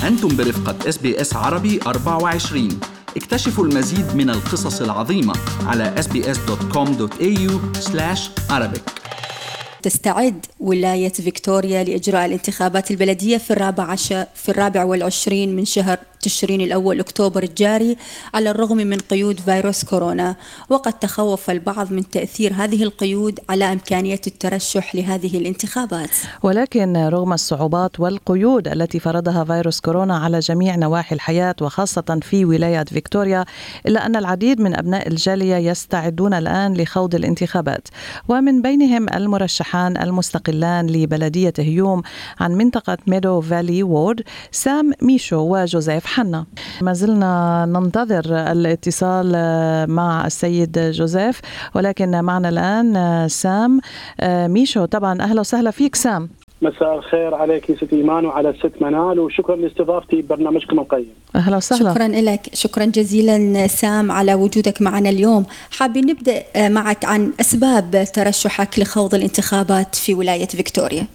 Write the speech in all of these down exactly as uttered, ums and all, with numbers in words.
أنتم برفقة إس بي إس عربي أربعة وعشرين. اكتشفوا المزيد من القصص العظيمة على إس بي إس دوت كوم دوت إيه يو سلاش عربيك. تستعد ولاية فيكتوريا لإجراء الانتخابات البلدية في الرابع عشر في الرابع والعشرين من شهر تشرين الأول أكتوبر الجاري على الرغم من قيود فيروس كورونا، وقد تخوف البعض من تأثير هذه القيود على إمكانية الترشح لهذه الانتخابات. ولكن رغم الصعوبات والقيود التي فرضها فيروس كورونا على جميع نواحي الحياة وخاصة في ولاية فيكتوريا، إلا أن العديد من أبناء الجالية يستعدون الآن لخوض الانتخابات، ومن بينهم المرشحان المستقلان لبلدية هيوم عن منطقة ميدو فالي وورد سام ميشو وجوزيف حنا. ما زلنا ننتظر الاتصال مع السيد جوزيف، ولكن معنا الآن سام ميشو. طبعا أهلا وسهلا فيك سام. مساء الخير عليك يا ست إيمان وعلى الست منال، وشكرا لاستضافتي ببرنامجكم القيم. أهلا وسهلا. شكرا لك، شكرا جزيلا سام على وجودك معنا اليوم. حابين نبدأ معك عن أسباب ترشحك لخوض الانتخابات في ولاية فيكتوريا.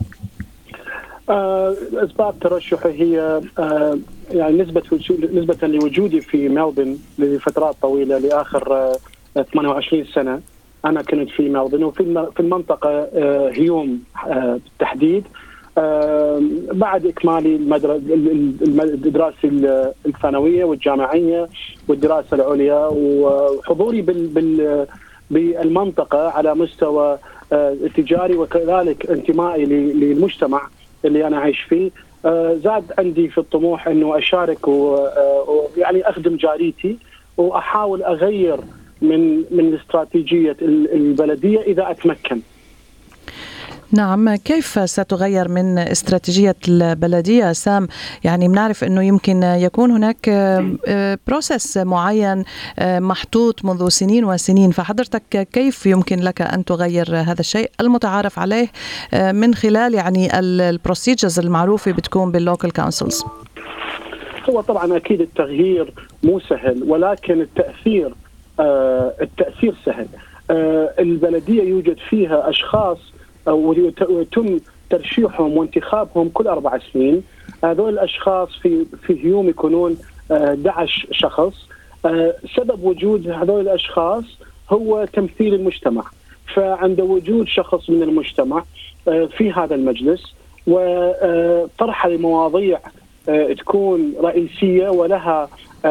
أسباب ترشحي هي يعني نسبة نسبة لوجودي في ملبورن لفترات طويلة لآخر ثمانية وعشرين سنة. أنا كنت في ملبورن وفي في المنطقة هيوم بالتحديد بعد إكمالي الدراسة الثانوية والجامعية والدراسة العليا، وحضوري بال بالمنطقة على مستوى التجاري وكذلك انتمائي للمجتمع اللي أنا عايش فيه زاد عندي في الطموح إنه أشارك ويعني أخدم جاريتي وأحاول أغير من من استراتيجية البلدية إذا أتمكن. نعم، كيف ستغير من استراتيجية البلدية سام؟ يعني بنعرف أنه يمكن يكون هناك بروسيس معين محطوط منذ سنين وسنين، فحضرتك كيف يمكن لك أن تغير هذا الشيء المتعارف عليه من خلال يعني البروسيجرز المعروفة بتكون باللوكال كونسلز؟ هو طبعا أكيد التغيير مو سهل، ولكن التأثير آه التأثير سهل. آه البلدية يوجد فيها أشخاص ويتم ترشيحهم وانتخابهم كل أربع سنين. هذول الأشخاص في في هيوم يكونون أحد عشر شخص. سبب وجود هذول الأشخاص هو تمثيل المجتمع، فعند وجود شخص من المجتمع في هذا المجلس وطرح لمواضيع تكون رئيسية ولها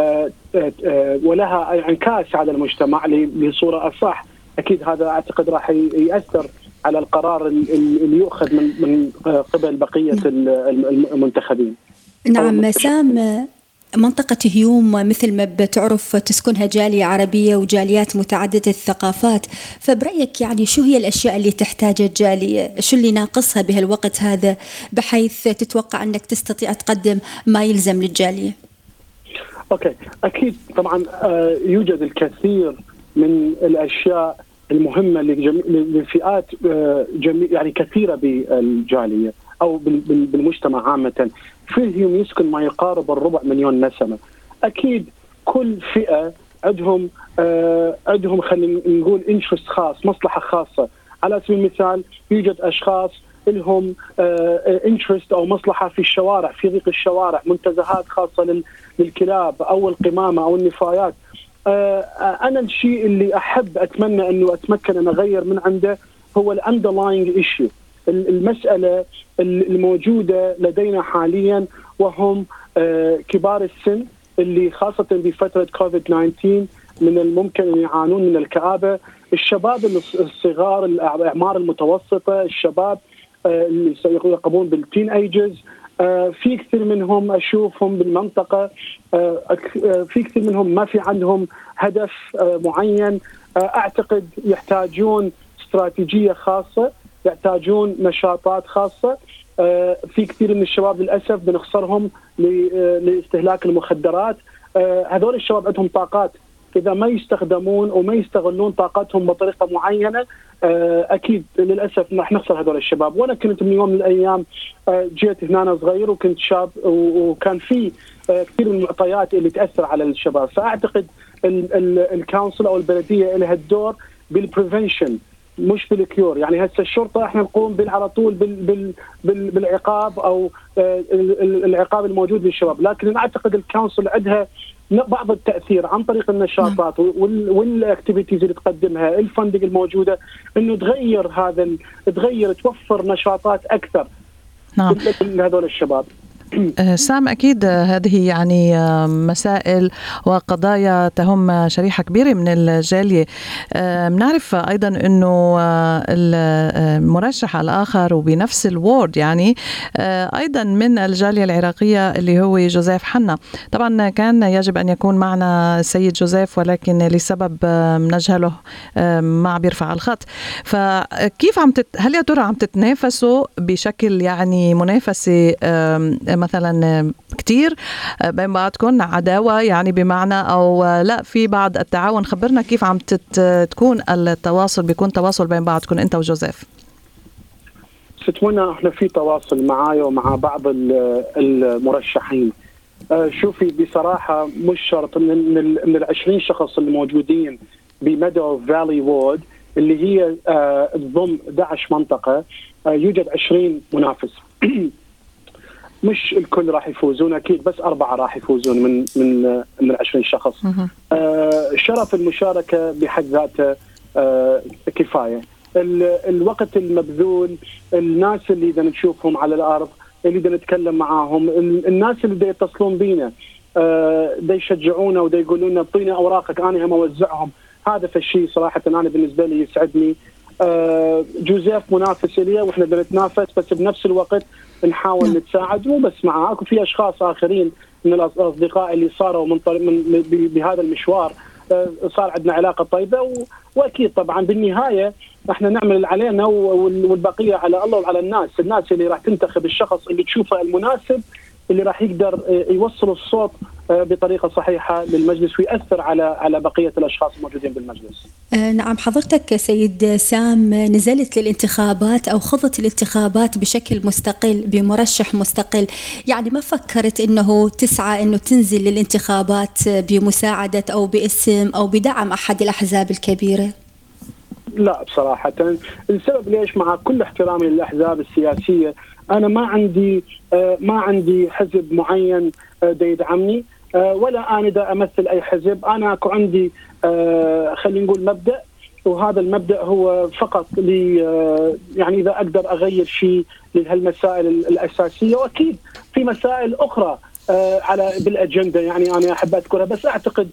ولها انعكاس على المجتمع بصورة أصح، أكيد هذا أعتقد راح يأثر على القرار اللي يؤخذ من من قبل بقية المنتخبين. نعم سام، منطقة هيوم مثل ما بتعرف تسكنها جالية عربية وجاليات متعددة الثقافات، فبرأيك يعني شو هي الأشياء اللي تحتاجها الجالية؟ شو اللي ناقصها بهالوقت هذا بحيث تتوقع أنك تستطيع تقدم ما يلزم للجالية؟ أوكي، أكيد طبعا يوجد الكثير من الأشياء المهمة لفئات يعني كثيرة بالجالية أو بالمجتمع عامة. في هيوم يسكن ما يقارب الربع مليون نسمة. أكيد كل فئة عندهم عندهم خلينا نقول انترست خاص، مصلحة خاصة. على سبيل المثال يوجد أشخاص لهم انترست أو مصلحة في الشوارع، في ضيق الشوارع، منتزهات خاصة للكلاب أو القمامة أو النفايات. أنا الشيء اللي أحب أتمنى أنه أتمكن أن أغير من عنده هو الأندرلاينج إيشيو، المسألة الموجودة لدينا حاليا، وهم كبار السن اللي خاصة بفترة كوفيد تسعة عشر من الممكن أن يعانون من الكآبة، الشباب الصغار الأعمار المتوسطة، الشباب اللي سيقومون بالتين ايجز. في كثير منهم أشوفهم بالمنطقة في كثير منهم ما في عندهم هدف معين. أعتقد يحتاجون استراتيجية خاصة، يحتاجون نشاطات خاصة. في كثير من الشباب للأسف بنخسرهم لاستهلاك المخدرات. هذول الشباب عندهم طاقات، إذا ما يستخدمون وما يستغلون طاقتهم بطريقة معينة أكيد للأسف راح نخسر هذول الشباب. وأنا كنت من يوم من الأيام جيت هنا أنا صغير وكنت شاب، وكان في كثير من المعطيات اللي تأثر على الشباب. فأعتقد الكونسل أو البلدية لها الدور بالبريفنشن، مش بالكيور. يعني هسه الشرطه احنا نقوم على طول بال بال بال بالعقاب او العقاب الموجود للشباب، لكن اعتقد الكونسل عندها بعض التاثير عن طريق النشاطات والاكتيفيتيز اللي تقدمها، الفندق الموجوده، انه تغير هذا تغير توفر نشاطات اكثر نعم لهذول الشباب. سام، أكيد هذه يعني مسائل وقضايا تهم شريحة كبيرة من الجالية. بنعرف أيضا أنه المرشح الآخر وبنفس الوورد يعني أيضا من الجالية العراقية اللي هو جوزيف حنا. طبعا كان يجب أن يكون معنا السيد جوزيف، ولكن لسبب نجهله ما بيرفع الخط. فكيف عم تت... هل يا ترى عم تتنافسوا بشكل يعني منافسة مثلا كتير بين بعضكم، عداوة يعني بمعنى أو لا في بعض التعاون؟ خبرنا كيف عم تكون التواصل، بيكون تواصل بين بعضكم أنت وجوزيف؟ ستمنى احنا في تواصل معايا ومع بعض المرشحين. شوفي بصراحة مش شرط من من العشرين شخص الموجودين بميدو فالي وورد اللي هي تضم أحد عشر منطقة، يوجد عشرين منافس. مش الكل راح يفوزون اكيد، بس اربعه راح يفوزون من من من عشرين شخص. آه شرف المشاركه بحد ذاته آه كفايه. الوقت المبذول، الناس اللي بدنا نشوفهم على الارض، اللي بدنا نتكلم معاهم، الناس اللي بدنا يتصلون بينا آه دا يشجعونا ودا يقولون لنا اعطينا اوراقك انا هم اوزعهم. هذا الشيء صراحه انا بالنسبه لي يسعدني. آه جوزيف منافس لي واحنا بدنا نتنافس، بس بنفس الوقت نحاول نتساعد. مو بس معه، اكو في اشخاص اخرين من الاصدقاء اللي صاروا من, من بهذا المشوار صار عندنا علاقه طيبه، واكيد طبعا بالنهايه احنا نعمل اللي علينا والبقيه على الله وعلى الناس. الناس اللي راح تنتخب الشخص اللي تشوفه المناسب، اللي راح يقدر يوصل الصوت بطريقه صحيحه للمجلس ويأثر على على بقيه الاشخاص الموجودين بالمجلس. آه نعم، حضرتك سيد سام نزلت للانتخابات او خضت الانتخابات بشكل مستقل بمرشح مستقل، يعني ما فكرت انه تسعى انه تنزل للانتخابات بمساعده او باسم او بدعم احد الاحزاب الكبيره؟ لا بصراحه السبب ليش، مع كل احترامي للاحزاب السياسيه، انا ما عندي ما عندي حزب معين دا يدعمني، ولا انا دا امثل اي حزب. انا اكو عندي خلينا نقول مبدا، وهذا المبدا هو فقط لي يعني اذا اقدر اغير شيء لهالمسائل الاساسيه، واكيد في مسائل اخرى على بالاجنده يعني انا احب اذكرها. بس اعتقد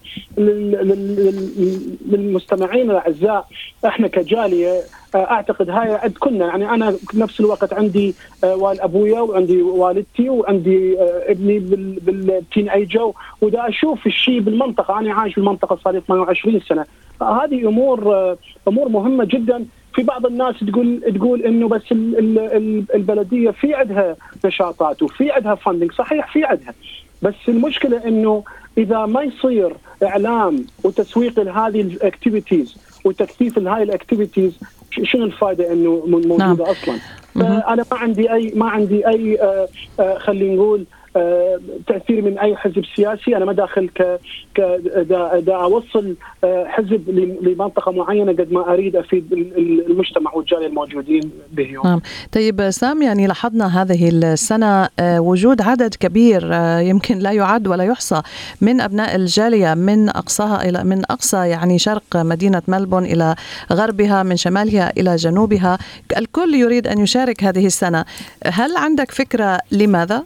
للمستمعين الاعزاء احنا كجاليه اعتقد هاي عند كنا، يعني انا بنفس الوقت عندي والد ابويا وعندي والدتي وعندي ابني بالتين ايجو، ودا اشوف الشيء بالمنطقه. انا عايش بالمنطقه صار لي ثمانية وعشرين سنه. هذه امور امور مهمه جدا. في بعض الناس تقول تقول انه بس البلديه في عندها نشاطات وفي عندها فاندنج، صحيح في عندها، بس المشكله انه اذا ما يصير اعلام وتسويق لهذه الاكتيفيتيز وتكثيف لهذه الاكتيفيتيز، شنو الفائده انه موجوده؟ نعم. اصلا فانا ما عندي اي ما عندي اي آه آه خلينا نقول آه تاثير من اي حزب سياسي. انا ما داخل ك ك دا, دا اوصل آه حزب لمنطقه معينه قد ما اريد افيد المجتمع والجاليه الموجودين به. نعم. طيب سام، يعني لاحظنا هذه السنه آه وجود عدد كبير آه يمكن لا يعد ولا يحصى من ابناء الجاليه من اقصاها الى من اقصى يعني شرق مدينه ملبورن الى غربها، من شمالها الى جنوبها. الكل يريد ان يشارك هذه السنه. هل عندك فكره لماذا؟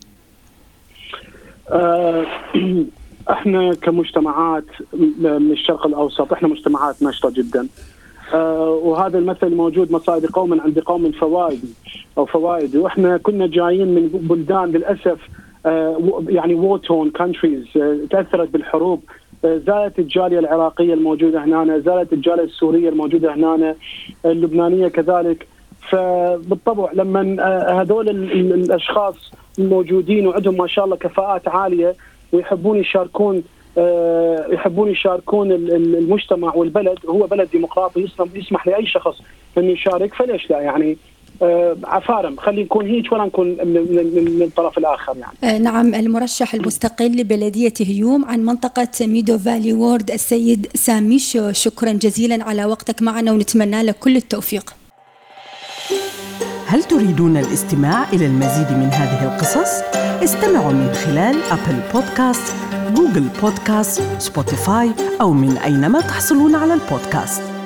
احنا كمجتمعات من الشرق الاوسط احنا مجتمعات نشطه جدا، وهذا المثل موجود: مصائد قوم عند قوم فوائد او فوائد. واحنا كنا جايين من بلدان للاسف يعني وورتون كانتريز تاثرت بالحروب. زالت الجاليه العراقيه الموجوده هنا، زالت الجاليه السوريه الموجوده هنا، اللبنانيه كذلك. فبالطبع لما هذول الاشخاص موجودين وعندهم ما شاء الله كفاءات عاليه ويحبون يشاركون يحبون يشاركون المجتمع والبلد، هو بلد ديمقراطي يسمح لاي شخص انه يشارك، فليش لا؟ يعني عفارم خلي نكون هيك ولا نكون من, من, من الطرف الآخر يعني. نعم. المرشح المستقل لبلدية هيوم عن منطقة ميدو فالي وورد السيد ساميشو، شكرا جزيلا على وقتك معنا ونتمنى لك كل التوفيق. هل تريدون الاستماع إلى المزيد من هذه القصص؟ استمعوا من خلال أبل بودكاست، جوجل بودكاست، سبوتيفاي أو من أينما تحصلون على البودكاست.